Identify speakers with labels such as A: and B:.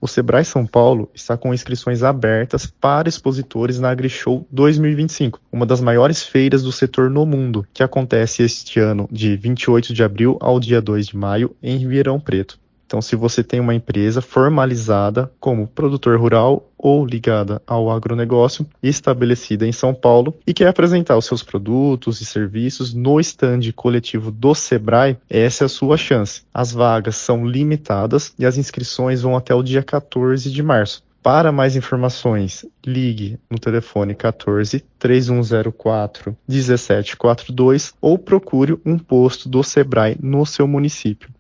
A: O Sebrae São Paulo está com inscrições abertas para expositores na AgriShow 2025, uma das maiores feiras do setor no mundo, que acontece este ano de 28 de abril ao dia 2 de maio em Ribeirão Preto. Então, se você tem uma empresa formalizada como produtor rural ou ligada ao agronegócio, estabelecida em São Paulo e quer apresentar os seus produtos e serviços no estande coletivo do Sebrae, essa é a sua chance. As vagas são limitadas e as inscrições vão até o dia 14 de março. Para mais informações, ligue no telefone 14 3104 1742 ou procure um posto do Sebrae no seu município.